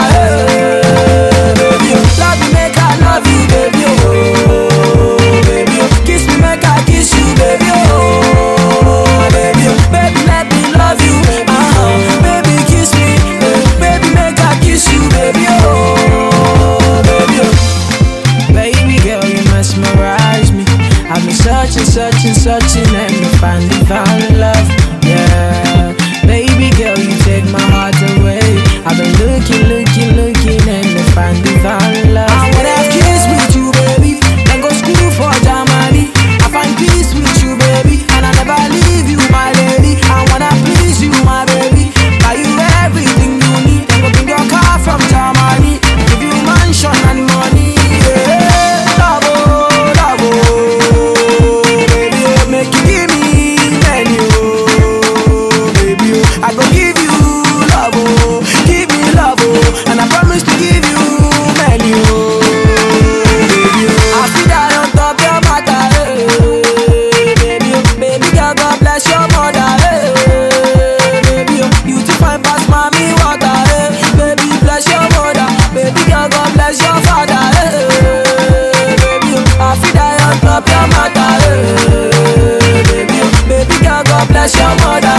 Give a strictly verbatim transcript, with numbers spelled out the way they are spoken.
Hey, baby, oh. Love me, make I love you, baby, oh, baby, oh. Kiss me, make I kiss you, baby, oh, baby, oh. Baby, let me love you, uh-huh. Baby, kiss me, baby, make I kiss you, baby, oh, baby, oh. Baby girl, you mesmerize me. I've been searching, searching, searching, and to finally found love, yeah. Baby girl, you take my heart away. I've been looking, looking, looking, and to finally found love. I wanna have kiss with you, baby, and go school for Germany. I find peace with you, baby, and I never leave you, my lady. I wanna please you, my baby, buy you everything you need, then go bring your car from Germany, give you mansion and money, yeah. Love, oh, love, oh, baby, oh, make you give me menu, oh, baby, oh. I go give you love, oh, give me love, oh, and I promise to give you menu, oh, baby, oh. I see that on top your matter, hey, baby, oh. Baby girl, God bless your mother, hey, baby, oh. You to find past mommy water, hey, baby, bless your mother, baby girl, God bless your father, hey, baby, oh. I see that on top your matter, hey, baby, oh. Baby girl, God bless your mother.